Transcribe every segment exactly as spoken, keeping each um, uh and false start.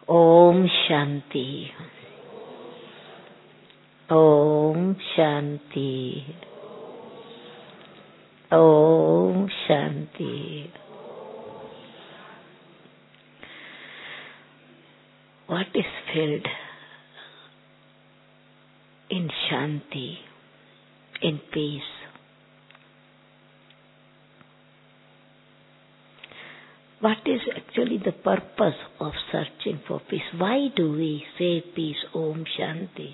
Om Shanti. Om Shanti. Om Shanti. What is filled in Shanti, in peace? What is actually the purpose of searching for peace? Why do we say peace, Om Shanti?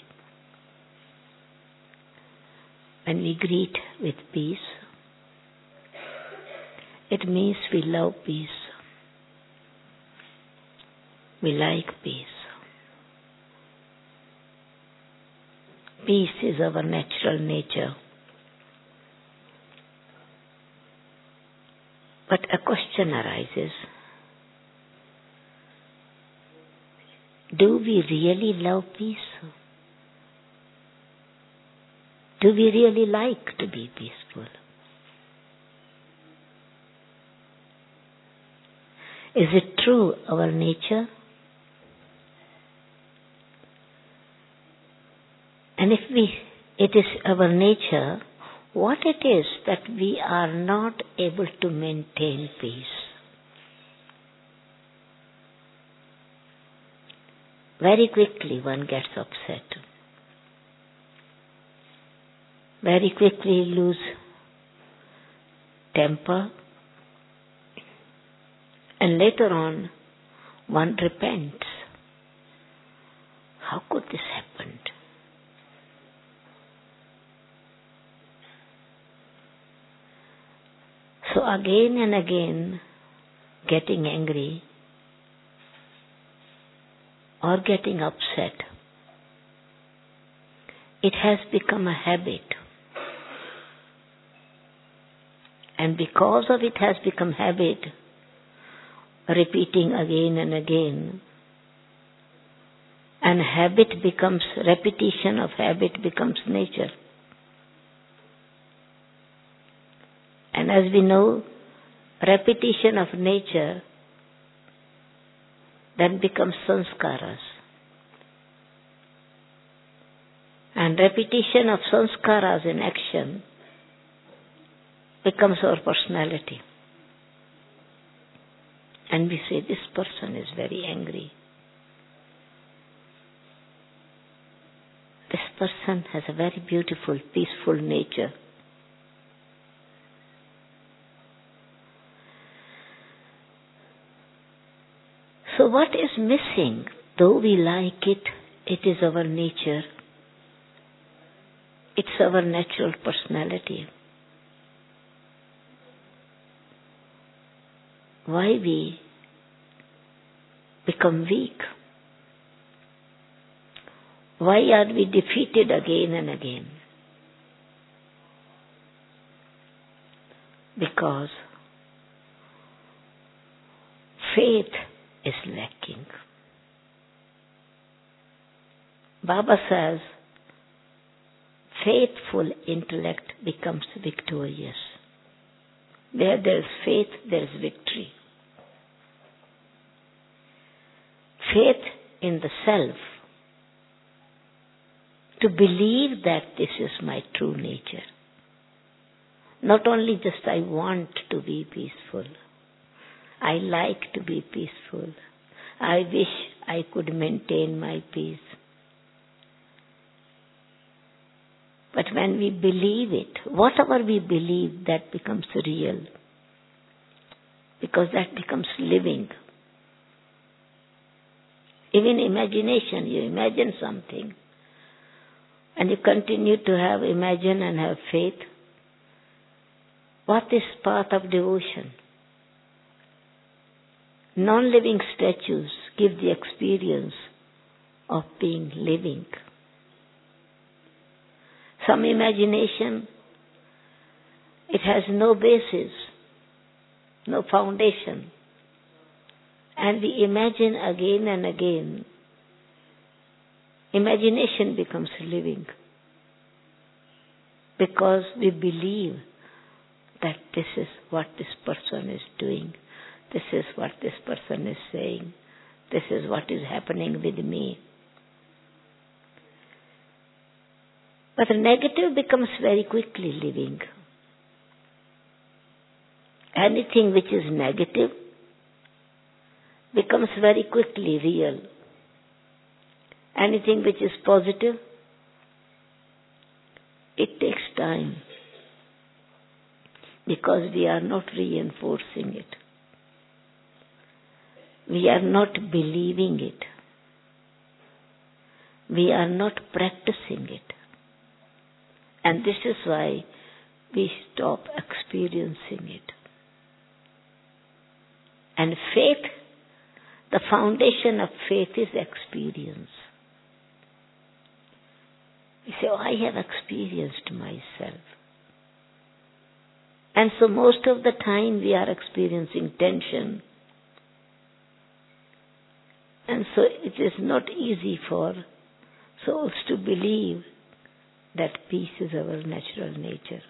When we greet with peace, it means we love peace. We like peace. Peace is our natural nature. But a question arises. Do we really love peace? Do we really like to be peaceful? Is it true our nature? And if we, it is our nature, what it is that we are not able to maintain peace? Very quickly one gets upset. Very quickly lose temper. And later on one repents. How could this happen? So again and again, getting angry or getting upset, it has become a habit. And because of it has become habit, repeating again and again, and habit becomes, repetition of habit becomes nature. And as we know, repetition of nature then becomes sanskaras. And repetition of sanskaras in action becomes our personality. And we say, this person is very angry. This person has a very beautiful, peaceful nature. So what is missing? Though we like it, it is our nature. It's our natural personality. Why we become weak? Why are we defeated again and again? Because faith is lacking. Baba says, faithful intellect becomes victorious. Where there is faith, there is victory. Faith in the self, to believe that this is my true nature. Not only just I want to be peaceful, I like to be peaceful, I wish I could maintain my peace. But when we believe it, whatever we believe, that becomes real. Because that becomes living. Even imagination, you imagine something and you continue to have imagine and have faith. What is path of devotion? Non-living statues give the experience of being living. Some imagination, it has no basis, no foundation. And we imagine again and again. Imagination becomes living. Because we believe that this is what this person is doing. This is what this person is saying. This is what is happening with me. But the negative becomes very quickly living. Anything which is negative becomes very quickly real. Anything which is positive, it takes time because we are not reinforcing it. We are not believing it. We are not practicing it. And this is why we stop experiencing it. And faith, the foundation of faith is experience. You say, oh, I have experienced myself. And so most of the time we are experiencing tension. And so it is not easy for souls to believe that peace is our natural nature.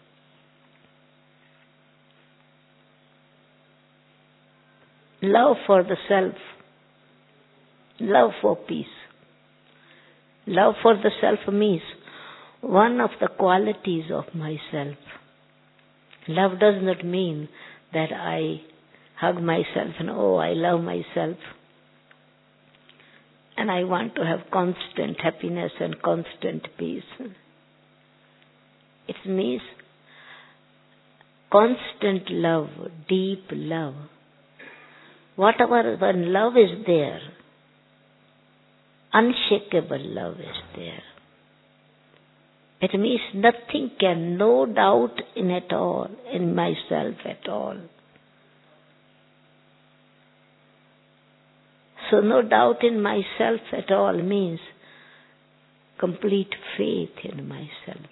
Love for the self. Love for peace. Love for the self means one of the qualities of myself. Love does not mean that I hug myself and, oh, I love myself. And I want to have constant happiness and constant peace. It means constant love, deep love. Whatever, when love is there, unshakable love is there. It means nothing can, no doubt in at all, in myself at all. So no doubt in myself at all means complete faith in myself.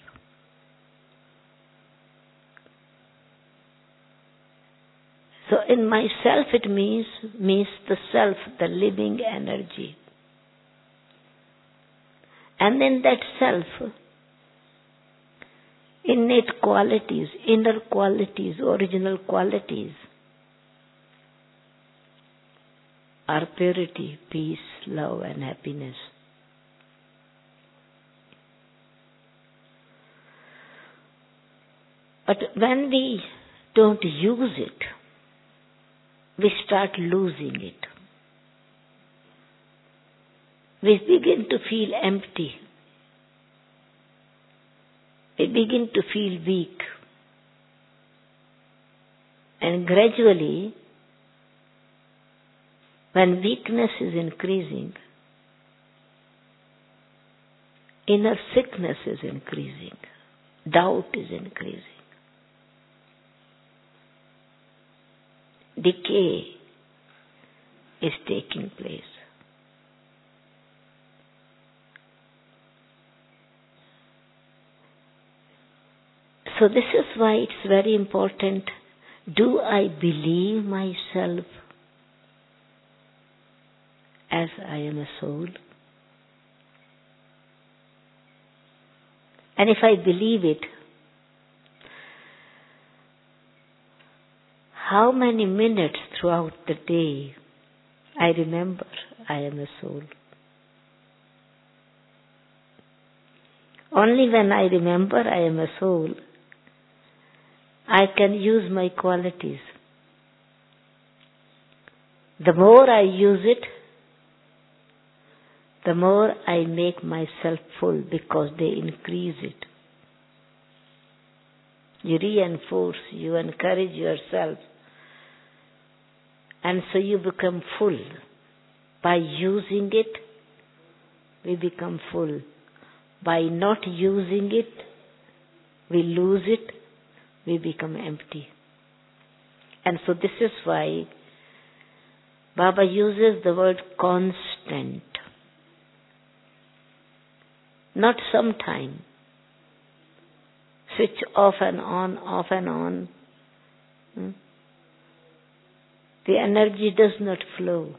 So in myself it means, means the self, the living energy. And in that self, innate qualities, inner qualities, original qualities are purity, peace, love and happiness. But when we don't use it, we start losing it. We begin to feel empty. We begin to feel weak. And gradually, when weakness is increasing, inner sickness is increasing, doubt is increasing, decay is taking place. So this is why it's very important. Do I believe myself as I am a soul? And if I believe it, how many minutes throughout the day I remember I am a soul? Only when I remember I am a soul, I can use my qualities. The more I use it, the more I make myself full because they increase it. You reinforce, you encourage yourself, and so you become full. By using it, we become full. By not using it, we lose it, we become empty. And so this is why Baba uses the word constant. Not sometime. Switch off and on, off and on. Hmm? The energy does not flow.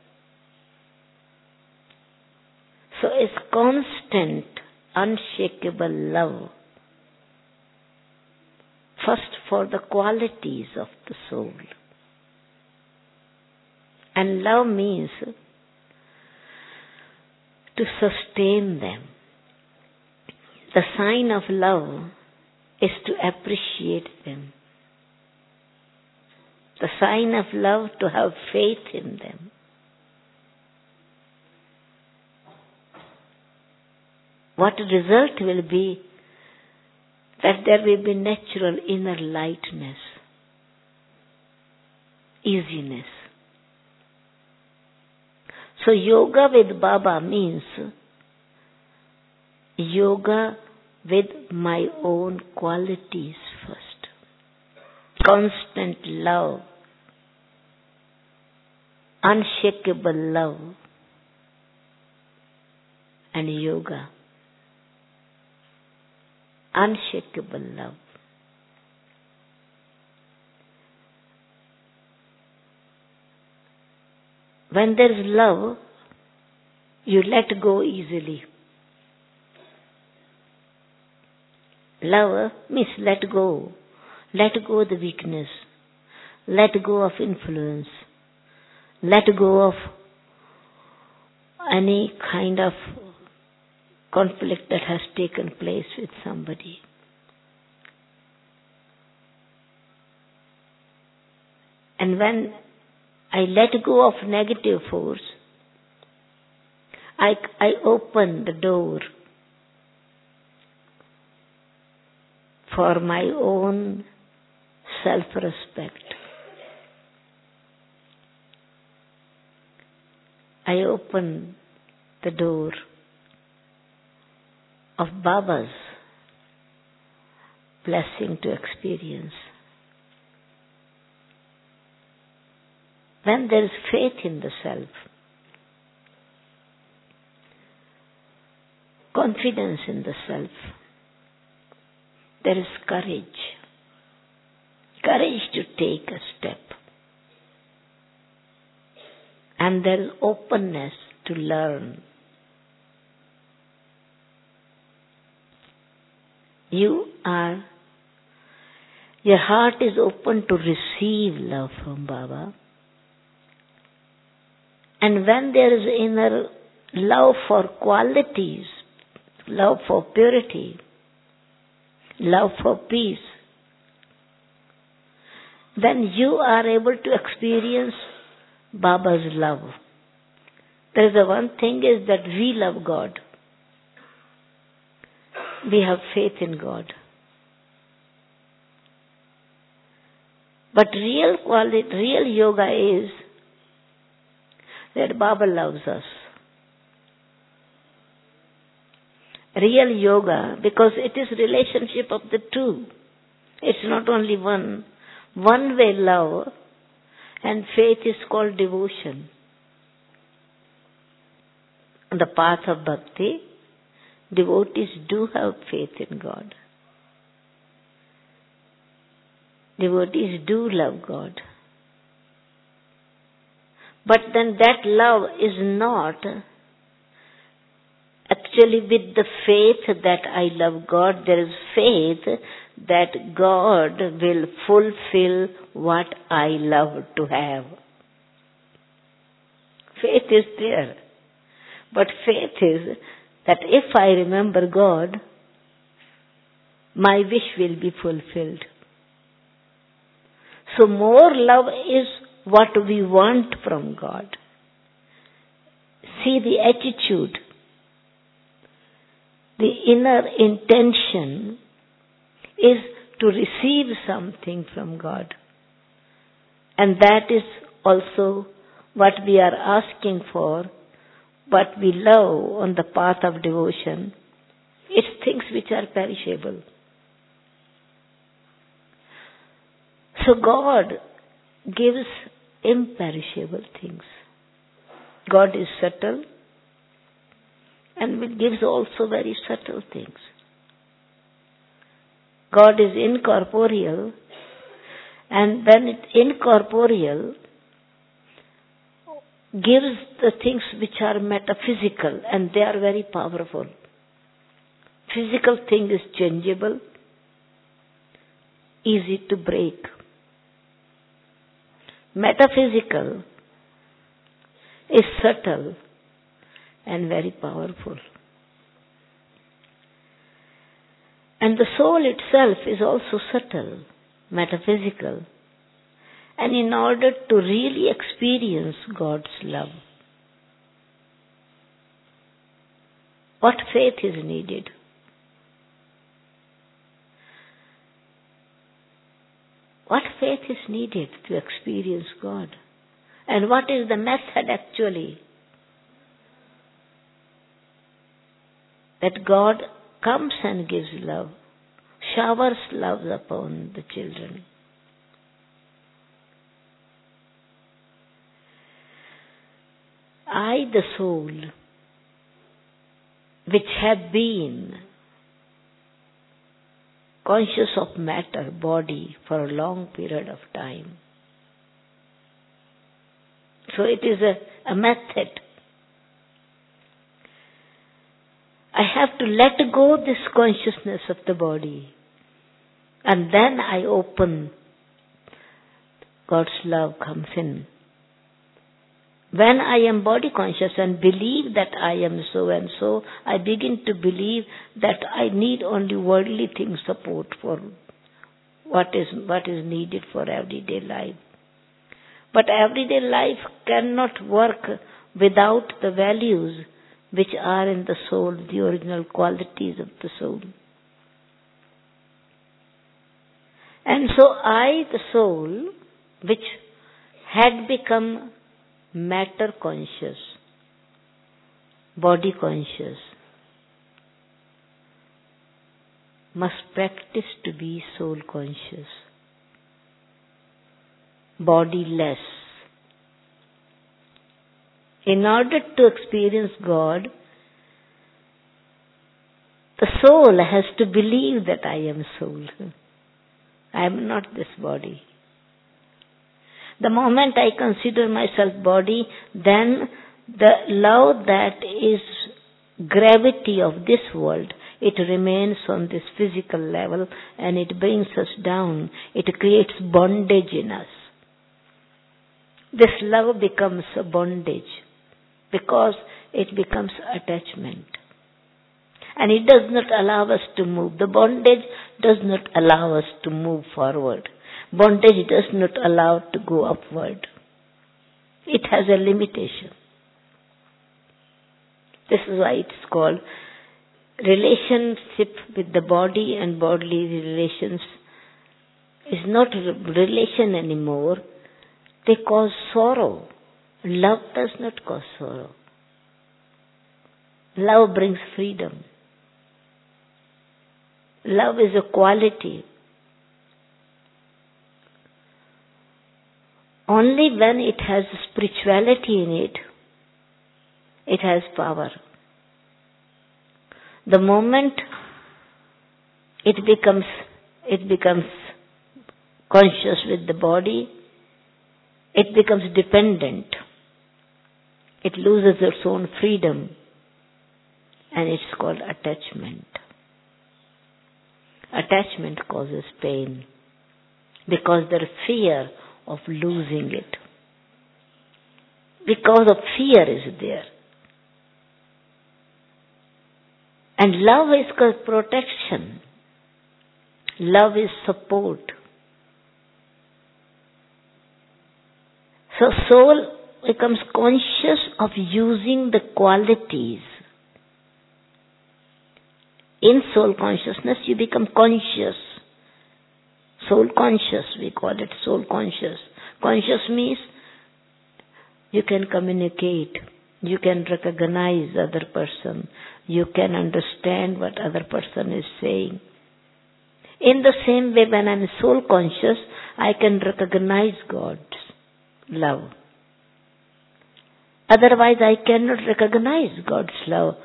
So it's constant, unshakable love. First for the qualities of the soul. And love means to sustain them. The sign of love is to appreciate them. The sign of love to have faith in them. What result will be that there will be natural inner lightness, easiness. So yoga with Baba means yoga with my own qualities first. Constant love, unshakable love, and yoga. Unshakable love. When there is love, you let go easily. Love means let go. Let go the weakness. Let go of influence. Let go of any kind of conflict that has taken place with somebody. And when I let go of negative force, I, I open the door for my own self-respect. I open the door of Baba's blessing to experience. When there is faith in the self, confidence in the self, there is courage. Courage to take a step. And there is openness to learn. You are, your heart is open to receive love from Baba. And when there is inner love for qualities, love for purity, love for peace, then you are able to experience Baba's love. There is a one thing is that we love God. We have faith in God. But real quality, real yoga is that Baba loves us. Real yoga, because it is relationship of the two. It's not only one. One way love and faith is called devotion. On the path of bhakti, devotees do have faith in God. Devotees do love God. But then that love is not actually with the faith that I love God. There is faith that God will fulfill what I love to have. Faith is there. But faith is that if I remember God, my wish will be fulfilled. So more love is what we want from God. See the attitude, the inner intention is to receive something from God. And that is also what we are asking for, what we love on the path of devotion. It's things which are perishable. So God gives imperishable things. God is subtle and gives also very subtle things. God is incorporeal, and when it incorporeal gives the things which are metaphysical, and they are very powerful. Physical thing is changeable, easy to break. Metaphysical is subtle, and very powerful. And the soul itself is also subtle, metaphysical, and in order to really experience God's love, what faith is needed? What faith is needed to experience God? And what is the method actually? That God comes and gives love, showers love upon the children. I, the soul, which have been conscious of matter, body, for a long period of time. So it is a, a method. I have to let go this consciousness of the body, and then I open. God's love comes in. When I am body conscious and believe that I am so and so, I begin to believe that I need only worldly things support for what is what is needed for everyday life. But everyday life cannot work without the values which are in the soul, the original qualities of the soul. And so I, the soul, which had become matter conscious, body conscious, must practice to be soul conscious, bodiless. In order to experience God, the soul has to believe that I am soul. I am not this body. The moment I consider myself body, then the love that is gravity of this world, it remains on this physical level and it brings us down. It creates bondage in us. This love becomes a bondage because it becomes attachment. And it does not allow us to move. The bondage does not allow us to move forward. Bondage does not allow to go upward. It has a limitation. This is why it's called relationship with the body and bodily relations is not a relation anymore. They cause sorrow. Love does not cause sorrow. Love brings freedom. Love is a quality. Only when it has spirituality in it, it has power. The moment it becomes it becomes conscious with the body, it becomes dependent. It loses its own freedom, and it's called attachment. Attachment causes pain because there is fear of losing it. Because of fear is there. And love is protection. Love is support. So soul becomes conscious of using the qualities. In soul consciousness, you become conscious. Soul conscious, we call it soul conscious. Conscious means you can communicate, you can recognize other person, you can understand what other person is saying. In the same way, when I'm soul conscious, I can recognize God's love. Otherwise, I cannot recognize God's love.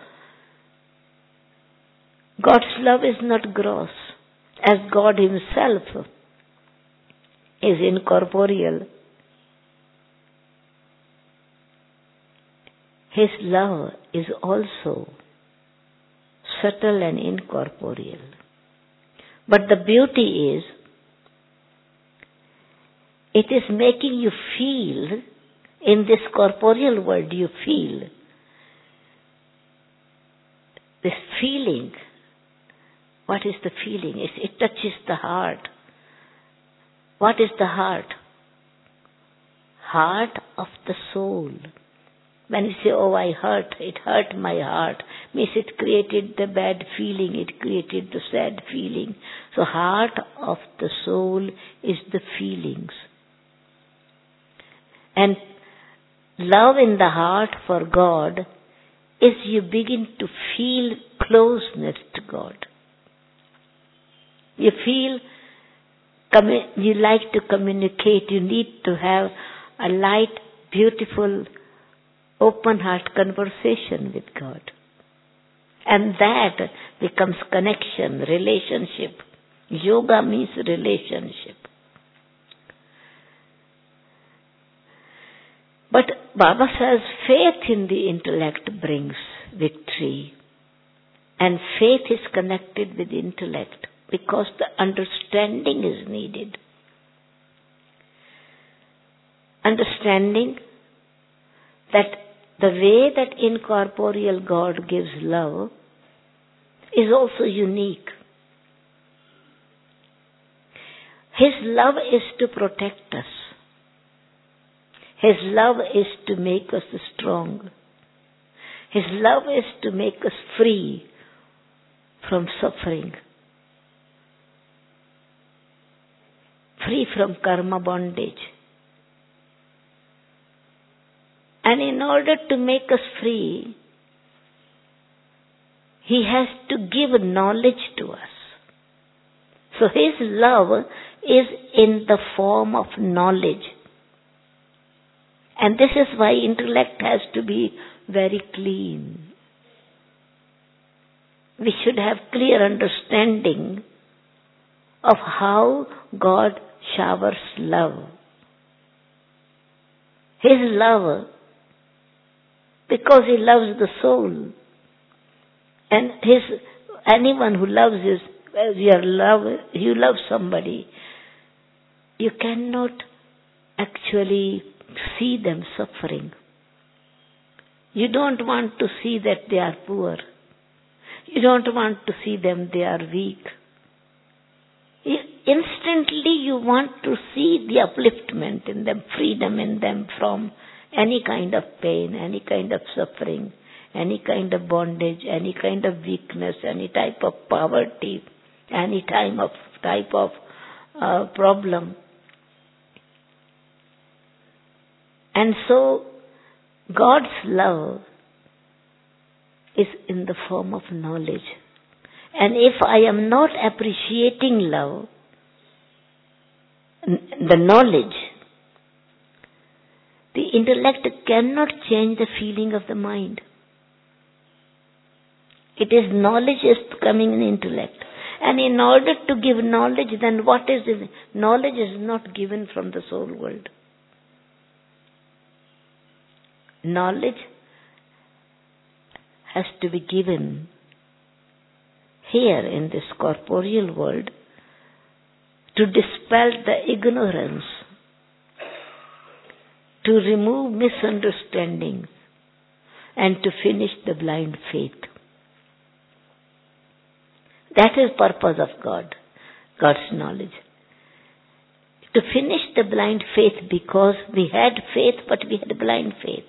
God's love is not gross. As God Himself is incorporeal, His love is also subtle and incorporeal. But the beauty is, it is making you feel, in this corporeal world you feel, this feeling. What is the feeling? It, it touches the heart. What is the heart? Heart of the soul. When you say, oh, I hurt, it hurt my heart, means it created the bad feeling, it created the sad feeling. So heart of the soul is the feelings. And love in the heart for God is you begin to feel closeness to God. You feel, you like to communicate, you need to have a light, beautiful, open heart conversation with God. And that becomes connection, relationship. Yoga means relationship. But Baba says faith in the intellect brings victory. And faith is connected with intellect because the understanding is needed. Understanding that the way that incorporeal God gives love is also unique. His love is to protect us. His love is to make us strong. His love is to make us free from suffering, free from karma bondage. And in order to make us free, He has to give knowledge to us. So His love is in the form of knowledge. And this is why intellect has to be very clean. We should have clear understanding of how God showers love. His love, because He loves the soul. And his anyone who loves is, your love, you love somebody, you cannot actually see them suffering. You don't want to see that they are poor. You don't want to see them they are weak. You, instantly you want to see the upliftment in them, freedom in them from any kind of pain, any kind of suffering, any kind of bondage, any kind of weakness, any type of poverty, any time of type of uh, problem. And so God's love is in the form of knowledge. And if I am not appreciating love, the knowledge, the intellect cannot change the feeling of the mind. It is knowledge is coming in intellect. And in order to give knowledge, then what is it? Knowledge is not given from the soul world. Knowledge has to be given here in this corporeal world to dispel the ignorance, to remove misunderstandings, and to finish the blind faith. That is the purpose of God, God's knowledge. To finish the blind faith, because we had faith but we had blind faith.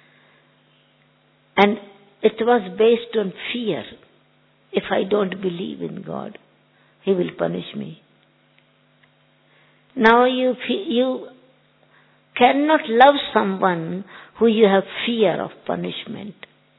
And it was based on fear. If I don't believe in God, He will punish me. Now you you cannot love someone who you have fear of punishment.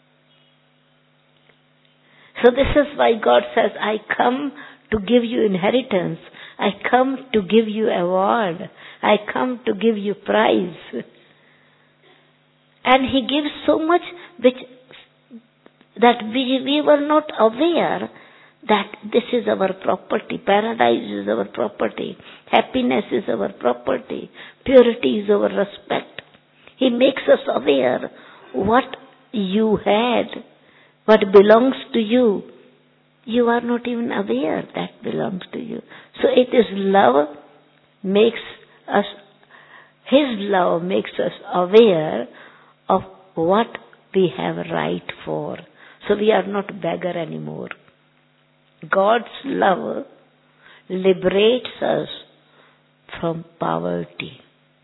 So this is why God says, I come to give you inheritance. I come to give you award. I come to give you prize. And He gives so much which that we, we were not aware that this is our property. Paradise is our property. Happiness is our property. Purity is our respect. He makes us aware what you had, what belongs to you. You are not even aware that belongs to you. So it is love makes us, His love makes us aware of what we have right for. So we are not beggar anymore. God's love liberates us from poverty.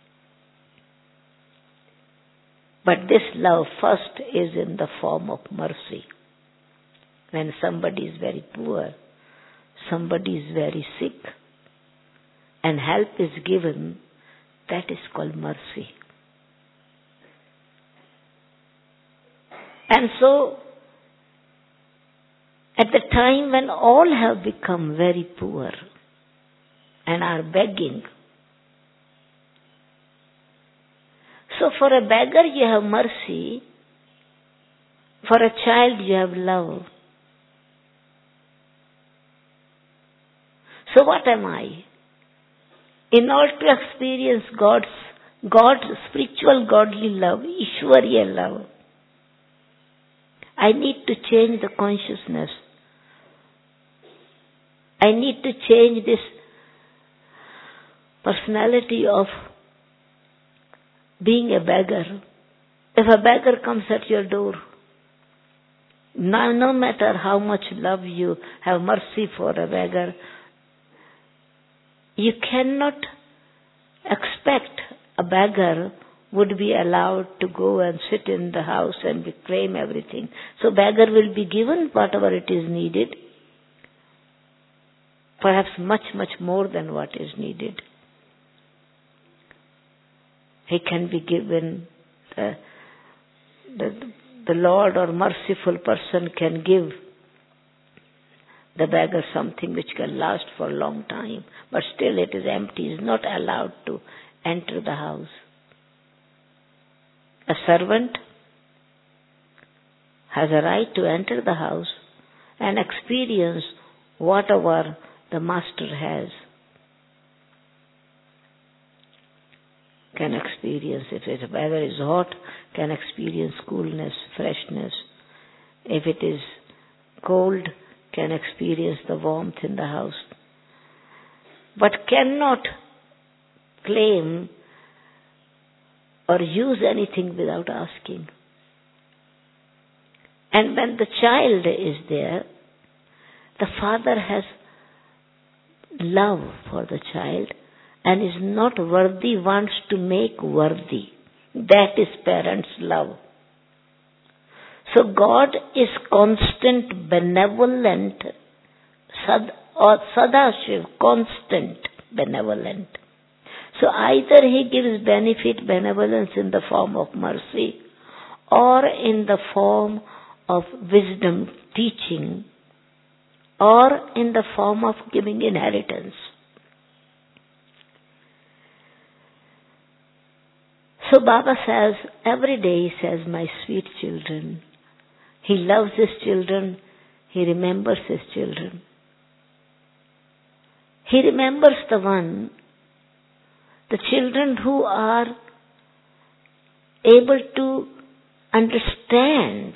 But this love first is in the form of mercy. When somebody is very poor, somebody is very sick, and help is given, that is called mercy. And so, at the time when all have become very poor and are begging, so for a beggar you have mercy, for a child you have love. So what am I? In order to experience God's, God's spiritual godly love, Ishwariya love, I need to change the consciousness. I need to change this personality of being a beggar. If a beggar comes at your door, no, no matter how much love you have mercy for a beggar, you cannot expect a beggar would be allowed to go and sit in the house and claim everything. So beggar will be given whatever it is needed, perhaps much, much more than what is needed. He can be given, the, the, the Lord or merciful person can give the beggar something which can last for a long time, but still it is empty, is not allowed to enter the house. A servant has a right to enter the house and experience whatever the master has. Can experience, if the weather is hot, can experience coolness, freshness. If it is cold, can experience the warmth in the house. But cannot claim or use anything without asking. And when the child is there, the father has love for the child and is not worthy, wants to make worthy. That is parents' love. So God is constant, benevolent, sad, or Sadashiv, constant, benevolent. So either He gives benefit, benevolence in the form of mercy or in the form of wisdom, teaching, or in the form of giving inheritance. So Baba says, every day he says, my sweet children. He loves his children. He remembers his children. He remembers the one, the children who are able to understand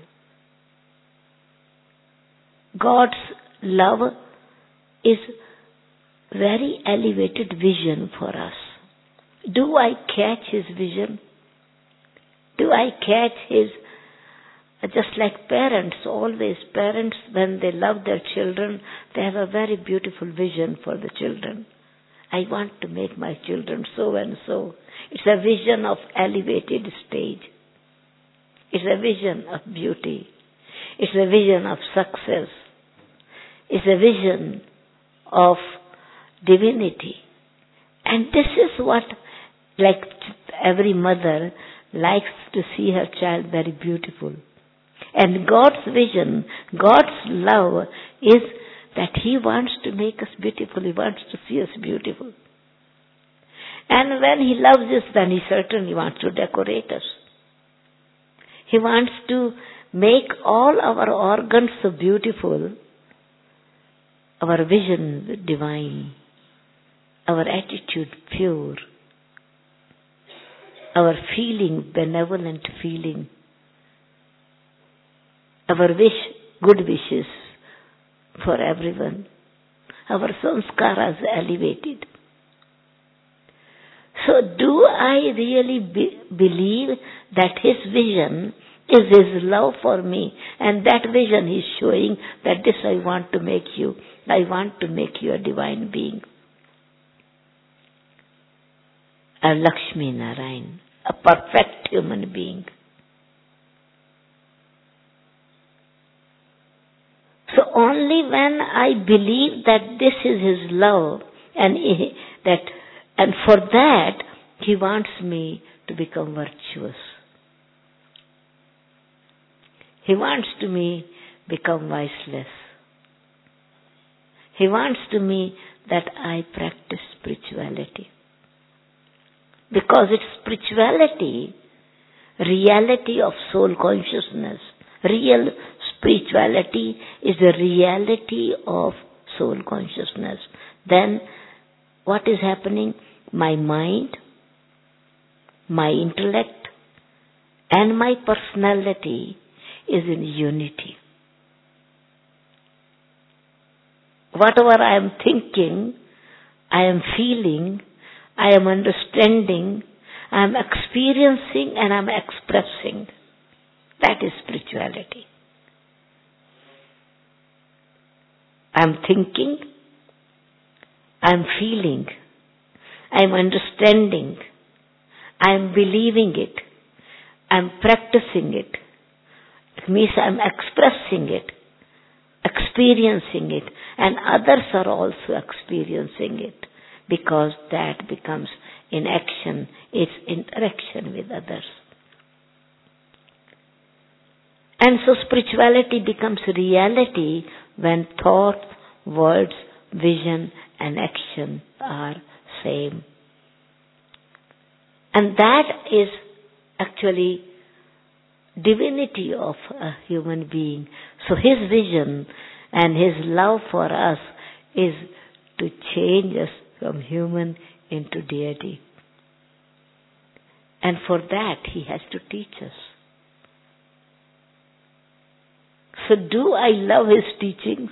God's love is very elevated vision for us. Do I catch his vision? Do I catch his, just like parents, always parents, when they love their children, they have a very beautiful vision for the children. I want to make my children so and so. It's a vision of elevated stage. It's a vision of beauty. It's a vision of success. It's a vision of divinity. And this is what, like every mother likes to see her child very beautiful. And God's vision, God's love is that He wants to make us beautiful. He wants to see us beautiful. And when He loves us, then He certainly wants to decorate us. He wants to make all our organs so beautiful, our vision divine, our attitude pure, our feeling benevolent feeling, our wish good wishes for everyone, our sanskaras elevated. So do I really be- believe that His vision is His love for me. And that vision He's showing that this I want to make you. I want to make you a divine being. A Lakshmi Narayan, a perfect human being. So only when I believe that this is His love, and he, that, and for that He wants me to become virtuous. He wants to me become viceless. He wants to me that I practice spirituality. Because it's spirituality, reality of soul consciousness. Real spirituality is the reality of soul consciousness. Then what is happening? My mind, my intellect, and my personality is in unity. Whatever I am thinking, I am feeling, I am understanding, I am experiencing, and I am expressing. That is spirituality. I am thinking, I am feeling, I am understanding, I am believing it, I am practicing it. It means I am expressing it, experiencing it, and others are also experiencing it, because that becomes in action, its interaction with others. And so spirituality becomes reality when thought, words, vision, and action are same. And that is actually divinity of a human being. So His vision and His love for us is to change us from human into deity. And for that He has to teach us. So do I love His teachings?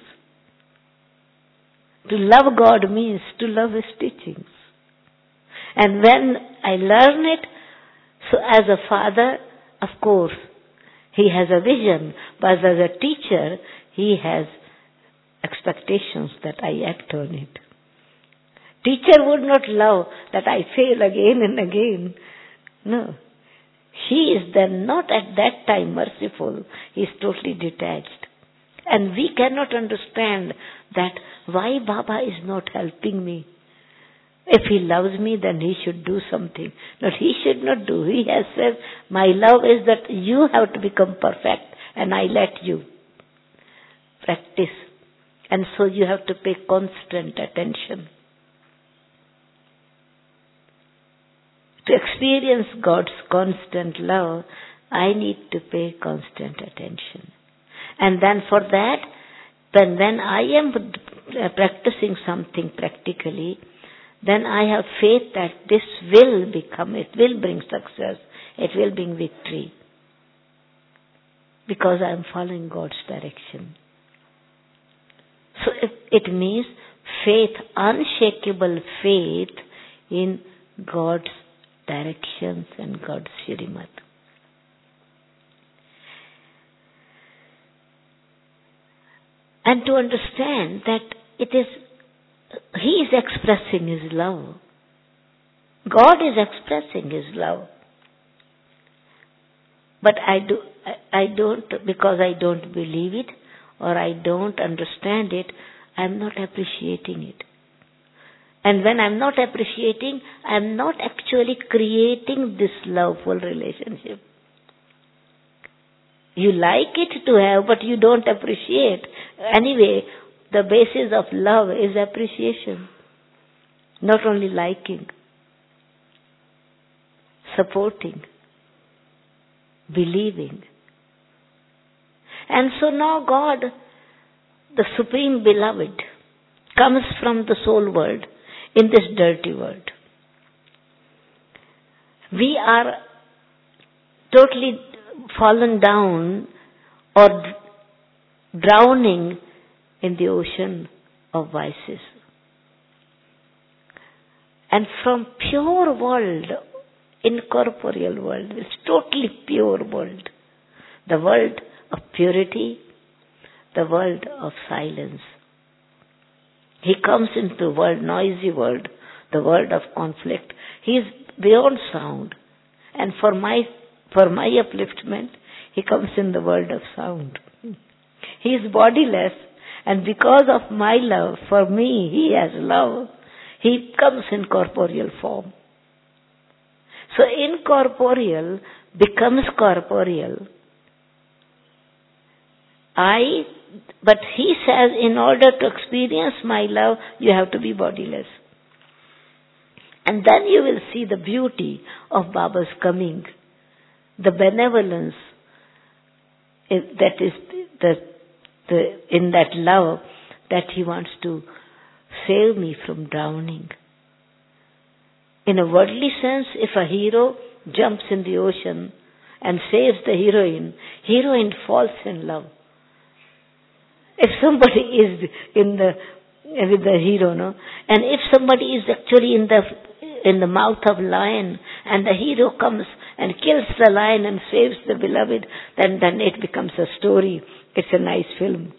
To love God means to love His teachings. And when I learn it, so as a father, of course, he has a vision, but as a teacher, he has expectations that I act on it. Teacher would not love that I fail again and again. No. He is then not at that time merciful. He is totally detached. And we cannot understand that why Baba is not helping me. If He loves me, then He should do something. But He should not do. He has said, my love is that you have to become perfect, and I let you practice. And so you have to pay constant attention. To experience God's constant love, I need to pay constant attention. And then for that, then when I am practicing something practically, then I have faith that this will become, it will bring success, it will bring victory. Because I am following God's direction. So it, it means faith, unshakable faith in God's directions and God's Shrimad. And to understand that it is, He is expressing His love. God is expressing His love. But I do, I, I don't, because I don't believe it or I don't understand it, I'm not appreciating it. And when I'm not appreciating, I'm not actually creating this loveful relationship. You like it to have, but you don't appreciate. Anyway, the basis of love is appreciation. Not only liking, supporting, believing. And so now God, the Supreme Beloved, comes from the soul world in this dirty world. We are totally fallen down or drowning in the ocean of vices. And from pure world, incorporeal world, it's totally pure world, the world of purity, the world of silence. He comes into the world, noisy world, the world of conflict. He is beyond sound. And for my for my upliftment, he comes in the world of sound. He is bodiless, and because of my love, for me, he has love. He comes in corporeal form. So incorporeal becomes corporeal. I, but he says, in order to experience my love, you have to be bodiless. And then you will see the beauty of Baba's coming, the benevolence that is the, the, in that love that he wants to save me from drowning. In a worldly sense, if a hero jumps in the ocean and saves the heroine, heroine falls in love. If somebody is in the with the hero, no, and if somebody is actually in the in the mouth of lion, and the hero comes and kills the lion and saves the beloved, then then it becomes a story. It's a nice film.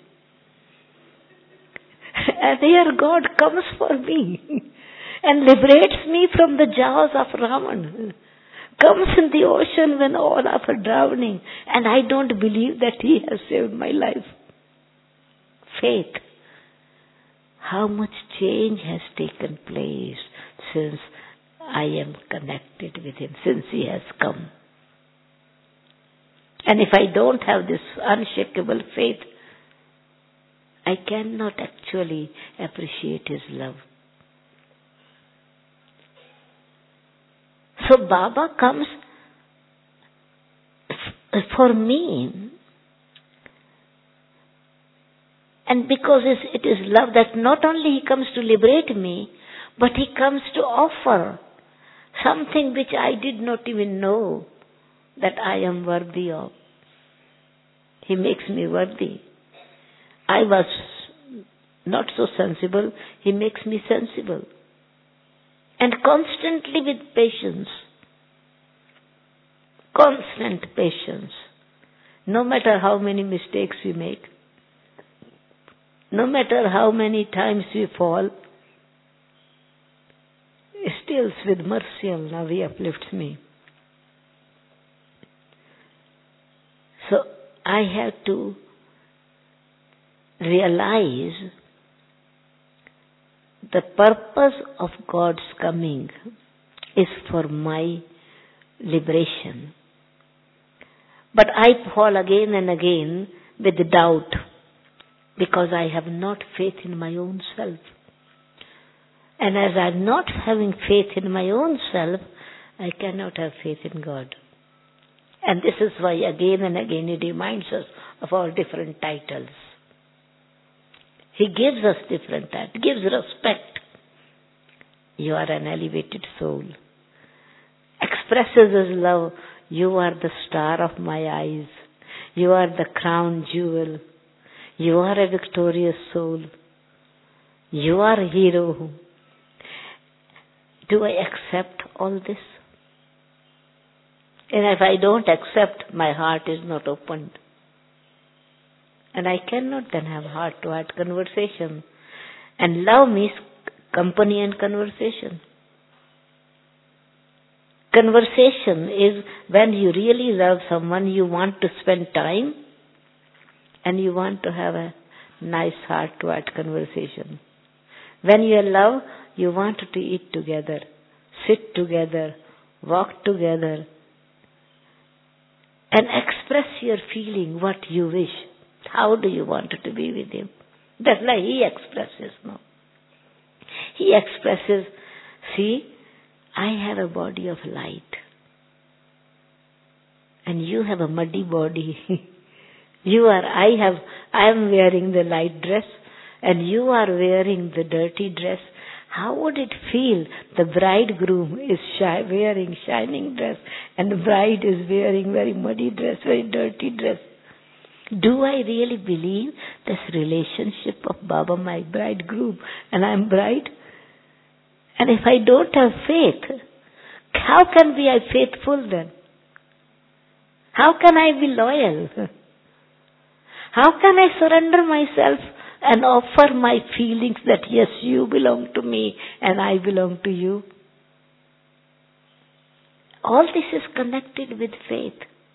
And here God comes for me and liberates me from the jaws of Ravan. Comes in the ocean when all are drowning, and I don't believe that he has saved my life. Faith. How much change has taken place since I am connected with him, since he has come. And if I don't have this unshakable faith, I cannot actually appreciate his love. So Baba comes f- for me, and because it is love that not only he comes to liberate me, but he comes to offer something which I did not even know that I am worthy of. He makes me worthy. I was not so sensible, he makes me sensible. And constantly with patience. Constant patience. No matter how many mistakes we make, no matter how many times we fall, still with mercy Allah he uplifts me. So I have to realize the purpose of God's coming is for my liberation. But I fall again and again with doubt because I have not faith in my own self. And as I'm not having faith in my own self, I cannot have faith in God. And this is why again and again he reminds us of our different titles. He gives us different titles, gives respect. You are an elevated soul. Expresses his love. You are the star of my eyes. You are the crown jewel. You are a victorious soul. You are a hero. Do I accept all this? And if I don't accept, my heart is not opened. And I cannot then have heart-to-heart conversation. And love means company and conversation. Conversation is when you really love someone, you want to spend time and you want to have a nice heart-to-heart conversation. When you love, you want to eat together, sit together, walk together, and express your feeling, what you wish. How do you want to be with him? That's like he expresses, no? He expresses, see, I have a body of light. And you have a muddy body. you are, I have, I am wearing the light dress and you are wearing the dirty dress. How would it feel? The bridegroom is shi- wearing shining dress and the bride is wearing very muddy dress, very dirty dress. Do I really believe this relationship of Baba, my bridegroom, and I am bride? And if I don't have faith, how can we be faithful then? How can I be loyal? How can I surrender myself and offer my feelings that yes, you belong to me and I belong to you? All this is connected with faith.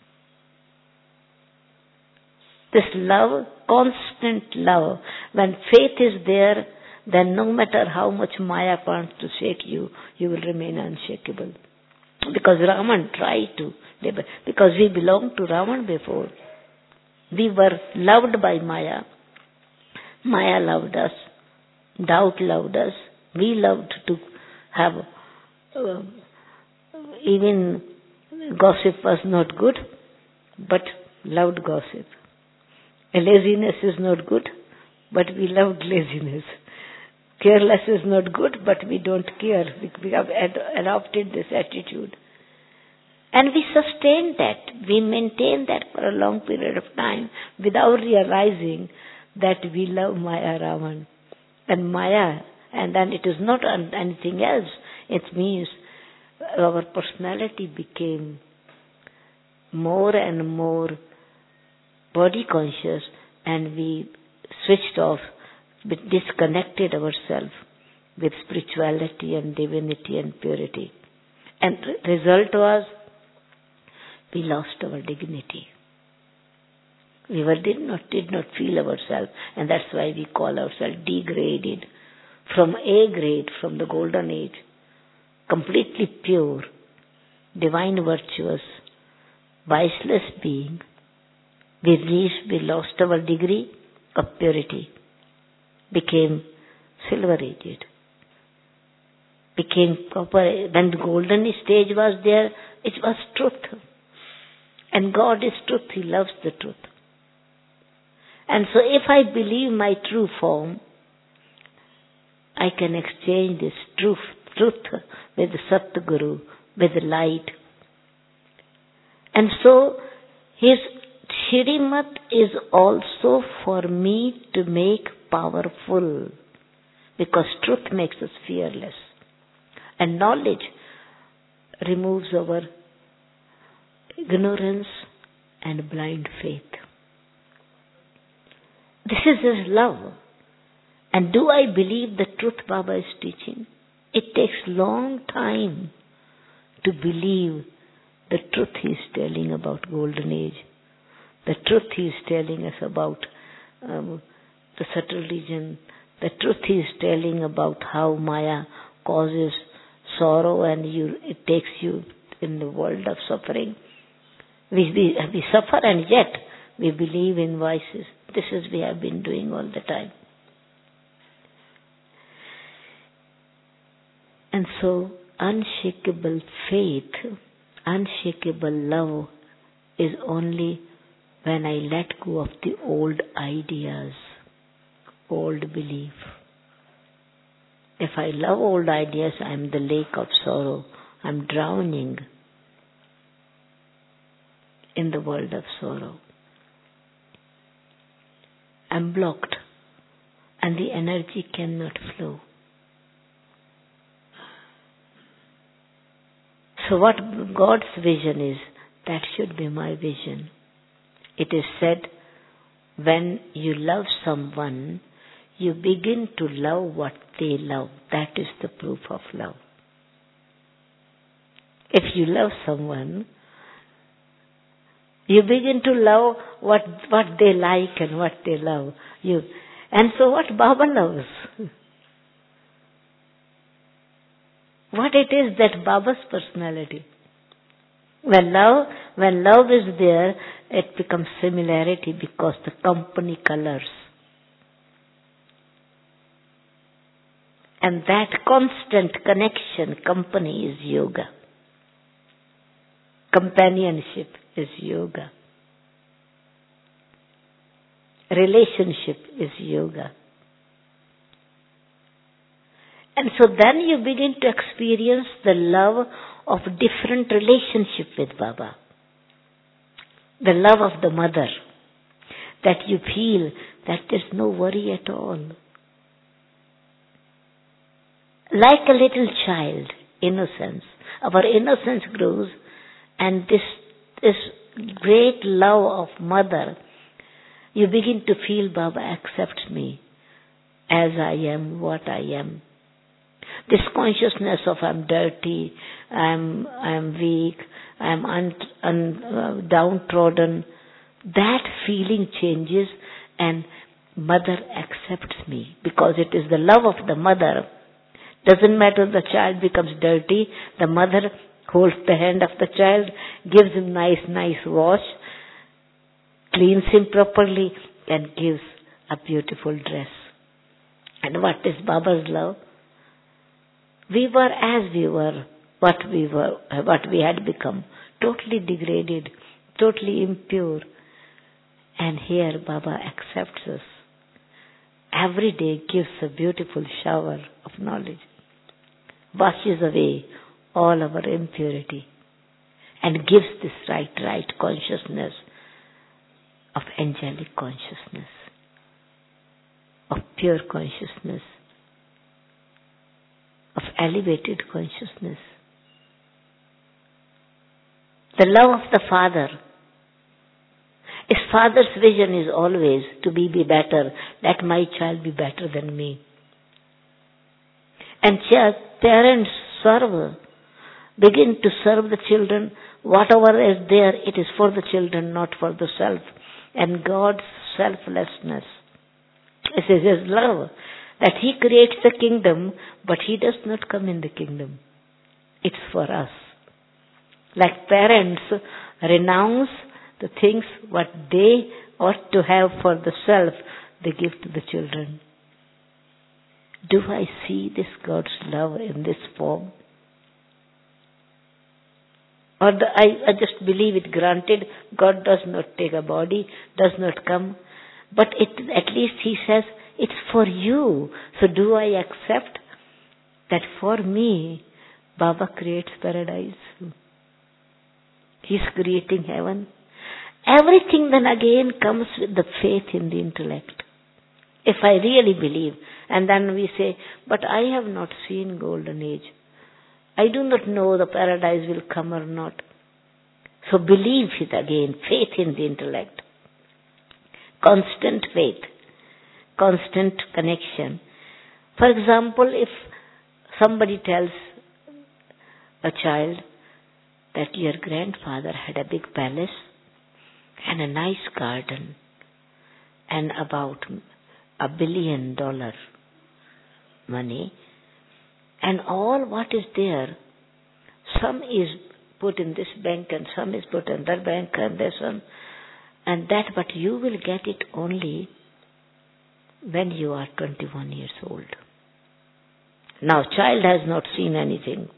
This love, constant love. When faith is there, then no matter how much Maya wants to shake you, you will remain unshakable. Because Raman tried to, because we belonged to Raman before. We were loved by Maya. Maya loved us. Doubt loved us. We loved to have, uh, even gossip was not good, but loved gossip. Laziness is not good, but we loved laziness. Careless is not good, but we don't care. We have ad- adopted this attitude. And we sustain that. We maintain that for a long period of time without realizing that we love Maya Raman. And Maya, and then it is not anything else. It means our personality became more and more body conscious, and we switched off, disconnected ourselves with spirituality and divinity and purity. And the result was we lost our dignity. We were, did not did not feel ourselves, and that's why we call ourselves degraded from A grade, from the golden age, completely pure, divine, virtuous, viceless being. We reached, we lost our degree of purity, became silver-aged, became proper. When the golden stage was there, it was truth. And God is truth, He loves the truth. And so if I believe my true form, I can exchange this truth, truth with Satguru, with light. And so His Shrimat is also for me to make powerful, because truth makes us fearless. And knowledge removes our ignorance and blind faith. This is His love. And do I believe the truth Baba is teaching? It takes long time to believe the truth He is telling about golden age. The truth He is telling us about um, the subtle region. The truth He is telling about how Maya causes sorrow and you, it takes you in the world of suffering. We, we, we suffer and yet we believe in vices. This is we have been doing all the time. And so unshakable faith, unshakable love is only when I let go of the old ideas, old belief. If I love old ideas, I am the lake of sorrow. I am drowning in the world of sorrow. I am blocked and the energy cannot flow. So what God's vision is, that should be my vision. It is said, when you love someone, you begin to love what they love. That is the proof of love. If you love someone, you begin to love what what they like and what they love. You, and so what Baba loves? What it is that Baba's personality. When love, when love is there, it becomes similarity because the company colors. And that constant connection, company is yoga. Companionship is yoga. Relationship is yoga. And so then you begin to experience the love of different relationship with Baba. The love of the mother. That you feel that there's no worry at all. Like a little child, innocence. Our innocence grows and this, this great love of mother, you begin to feel, Baba accepts me as I am, what I am. This consciousness of I'm dirty, I'm I'm weak, I'm un, un, uh, downtrodden, that feeling changes and mother accepts me because it is the love of the mother. Doesn't matter the child becomes dirty, the mother holds the hand of the child, gives him nice, nice wash, cleans him properly and gives a beautiful dress. And what is Baba's love? We were as we were, what we were, what we had become, totally degraded, totally impure. And here Baba accepts us. Every day gives a beautiful shower of knowledge, washes away all our impurity, and gives this right, right consciousness of angelic consciousness, of pure consciousness, of elevated consciousness. The love of the Father. His Father's vision is always to be, be better. Let my child be better than me. And parents serve, begin to serve the children. Whatever is there, it is for the children, not for the self. And God's selflessness. It is His love. That He creates the kingdom, but He does not come in the kingdom. It's for us. Like parents renounce the things what they ought to have for the self, they give to the children. Do I see this God's love in this form? Or the, I, I just believe it granted, God does not take a body, does not come. But it, at least He says, it's for you. So do I accept that for me, Baba creates paradise? He's creating heaven. Everything then again comes with the faith in the intellect. If I really believe, and then we say, but I have not seen golden age. I do not know the paradise will come or not. So believe it again, faith in the intellect. Constant faith, constant connection. For example, if somebody tells a child that your grandfather had a big palace and a nice garden and about a billion dollar money, and all what is there, some is put in this bank and some is put in that bank and this one and that, but you will get it only when you are twenty-one years old. Now child has not seen anything,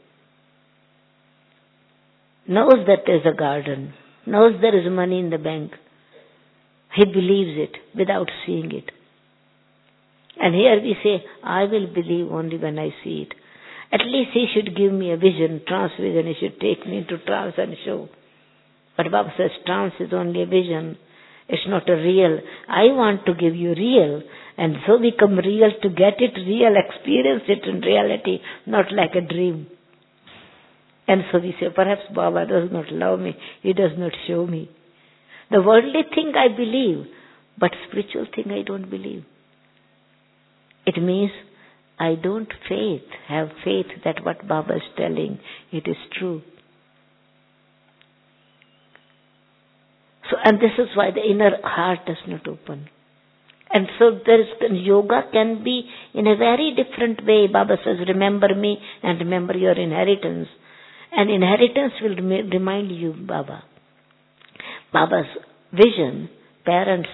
knows that there is a garden, knows there is money in the bank. He believes it without seeing it. And here we say, I will believe only when I see it. At least He should give me a vision, trance vision. He should take me into trance and show. But Baba says trance is only a vision. It's not a real. I want to give you real. And so become real to get it real, experience it in reality, not like a dream. And so we say, perhaps Baba does not love me. He does not show me. The worldly thing I believe, but spiritual thing I don't believe. It means I don't faith, have faith that what Baba is telling, it is true. So, and this is why the inner heart does not open. And so there is, yoga can be in a very different way. Baba says, remember me and remember your inheritance. And inheritance will remind you, Baba. Baba's vision, parents'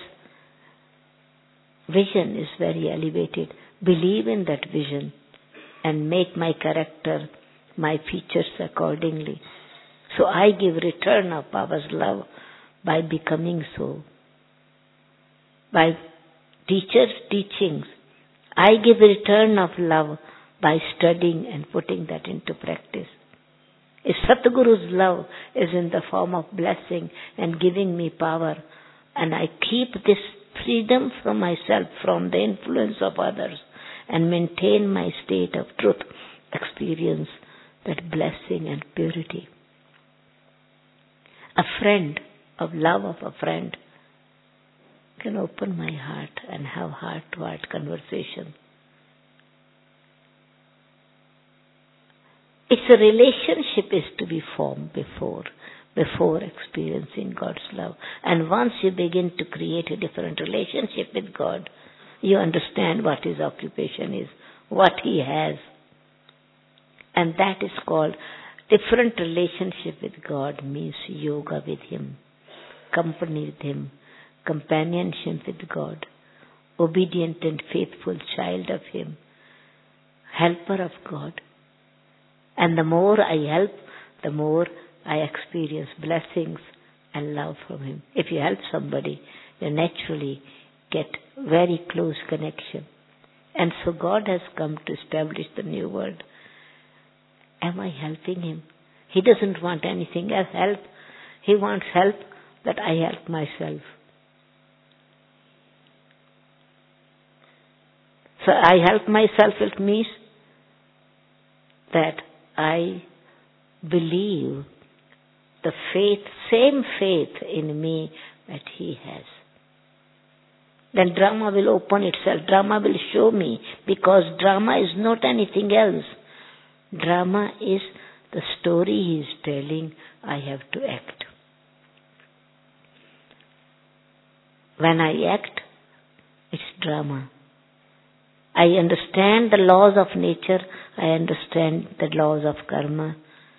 vision is very elevated. Believe in that vision and make my character, my features accordingly. So I give return of Baba's love by becoming so. By teachers' teachings, I give return of love by studying and putting that into practice. If Satguru's love is in the form of blessing and giving me power, and I keep this freedom from myself, from the influence of others, and maintain my state of truth, experience that blessing and purity. A friend of love of a friend, can open my heart and have heart-to-heart conversation. It's a relationship is to be formed before, before experiencing God's love. And once you begin to create a different relationship with God, you understand what His occupation is, what He has. And that is called different relationship with God means yoga with Him, company with Him, companionship with God, obedient and faithful child of Him, helper of God. And the more I help, the more I experience blessings and love from Him. If you help somebody, you naturally get very close connection. And so God has come to establish the new world. Am I helping Him? He doesn't want anything else help. He wants help that I help myself. So I help myself, it means that I believe the faith, same faith in me that He has. Then drama will open itself. Drama will show me, because drama is not anything else. Drama is the story He is telling. I have to act. When I act, it's drama. I understand the laws of nature. I understand the laws of karma.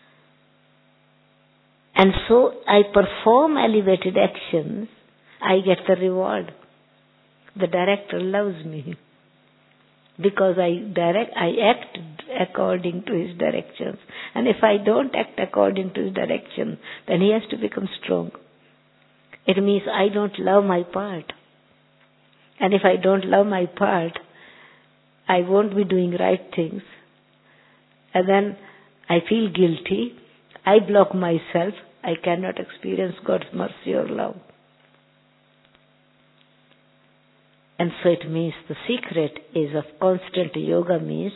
And so I perform elevated actions. I get the reward. The director loves me because I direct, I act according to his directions. And if I don't act according to his direction, then he has to become strong. It means I don't love my part. And if I don't love my part, I won't be doing right things. And then I feel guilty. I block myself. I cannot experience God's mercy or love. And so it means the secret is of constant yoga means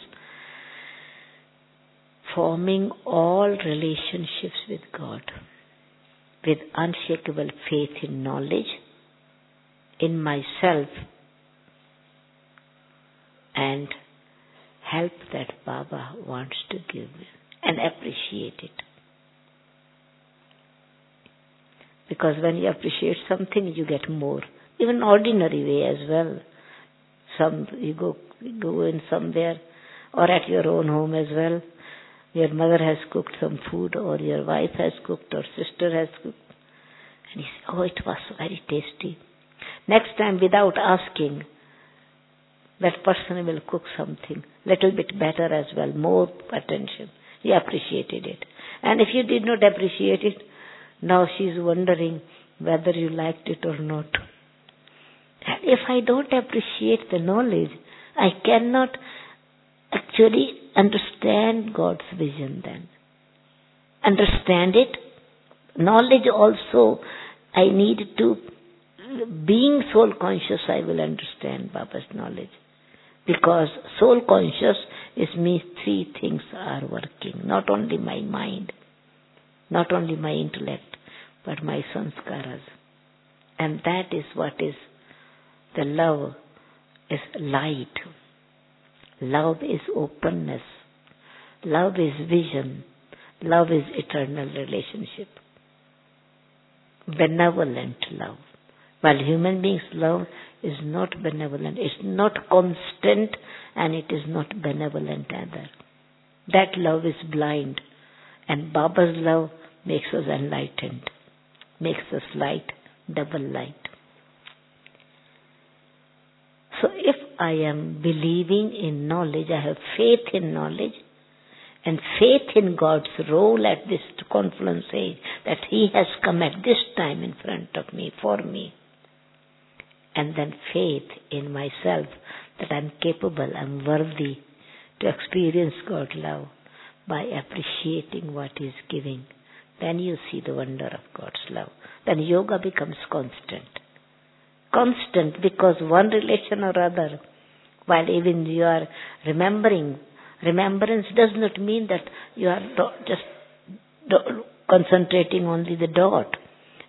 forming all relationships with God with unshakable faith in knowledge, in myself, and help that Baba wants to give me and appreciate it. Because when you appreciate something, you get more. Even ordinary way as well. Some you go you go in somewhere or at your own home as well. Your mother has cooked some food, or your wife has cooked, or sister has cooked. And you say, oh, it was very tasty. Next time, without asking, that person will cook something little bit better as well, more attention. You appreciated it. And if you did not appreciate it, now she is wondering whether you liked it or not. And if I don't appreciate the knowledge, I cannot actually understand God's vision then. Understand it. Knowledge also, I need to, being soul conscious, I will understand Baba's knowledge. Because soul conscious is means three things are working. Not only my mind, not only my intellect, but my sanskaras. And that is what is the love is light. Love is openness. Love is vision. Love is eternal relationship. Benevolent love. While human beings' love is not benevolent, it's not constant, and it is not benevolent either. That love is blind, and Baba's love makes us enlightened, makes us light, double light. So if I am believing in knowledge, I have faith in knowledge, and faith in God's role at this confluence age, that He has come at this time in front of me, for me. And then faith in myself, that I'm capable, I'm worthy to experience God's love by appreciating what He is giving. Then you see the wonder of God's love. Then yoga becomes constant. Constant because one relation or other, while even you are remembering, remembrance does not mean that you are do- just do- concentrating only the dot.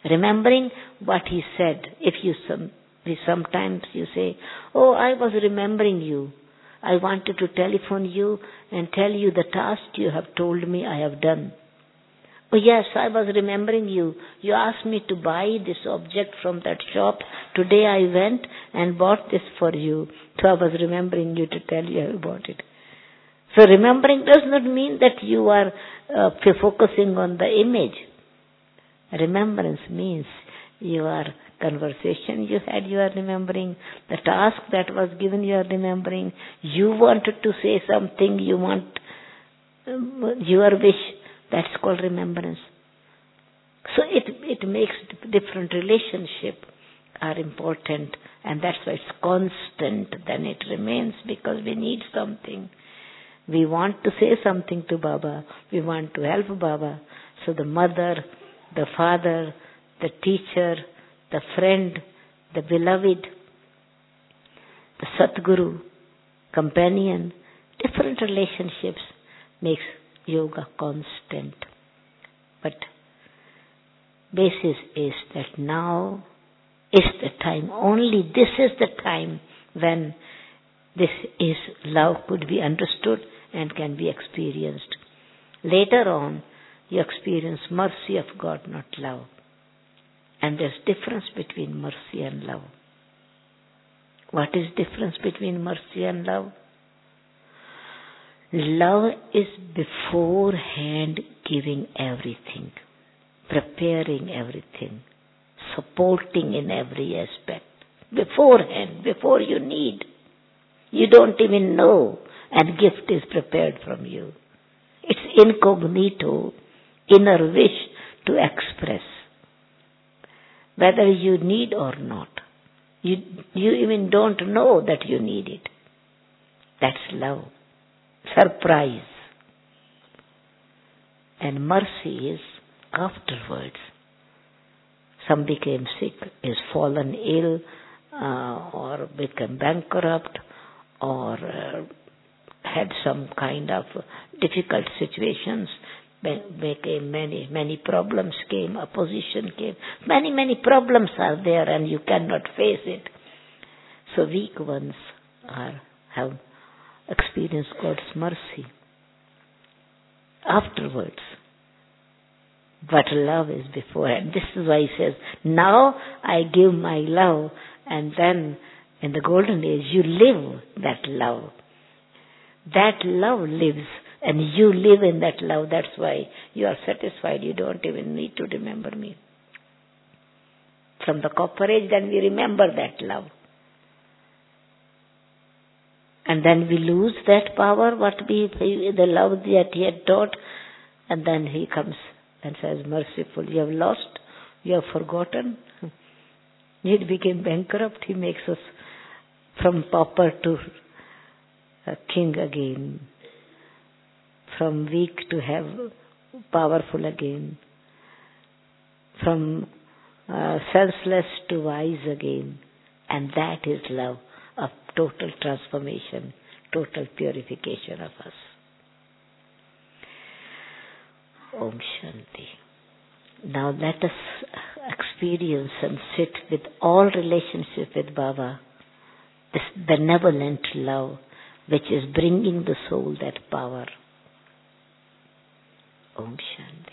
Remembering what he said. If you some, sometimes you say, oh, I was remembering you. I wanted to telephone you and tell you the task you have told me I have done. Oh yes, I was remembering you. You asked me to buy this object from that shop. Today I went and bought this for you. So I was remembering you to tell you I bought it. So remembering does not mean that you are uh, focusing on the image. Remembrance means your conversation you had, you are remembering. The task that was given, you are remembering. You wanted to say something, you want um, your wish. That's called remembrance. So it it makes different relationships are important, and that's why it's constant. Then it remains because we need something. We want to say something to Baba. We want to help Baba. So the mother, the father, the teacher, the friend, the beloved, the Satguru, companion, different relationships makes yoga constant. But basis is that now is the time, only this is the time when this is love could be understood and can be experienced. Later on, you experience mercy of God, not love. And there's difference between mercy and love. What is difference between mercy and love? Love is beforehand giving everything, preparing everything, supporting in every aspect. Beforehand, before you need. You don't even know, and gift is prepared from you. It's incognito, inner wish to express, whether you need or not. You, you even don't know that you need it. That's love. Surprise. And mercy is afterwards. Some became sick, is fallen ill, uh, or became bankrupt, or uh, had some kind of difficult situations, became many, many problems came, opposition came, many, many problems are there and you cannot face it. So weak ones are, have experienced God's mercy afterwards. But love is beforehand. This is why he says, now I give my love, and then in the golden age you live that love. That love lives, and you live in that love. That's why you are satisfied. You don't even need to remember me. From the copper age, then we remember that love. And then we lose that power, what we, the love that he had taught, and then he comes and says, merciful, you have lost, you have forgotten. He became bankrupt, he makes us from pauper to a king again, from weak to have powerful again, from uh, senseless to wise again. And that is love of total transformation, total purification of us. Om Shanti. Now let us experience and sit with all relationship with Baba, this benevolent love which is bringing the soul that power. Om Shanti.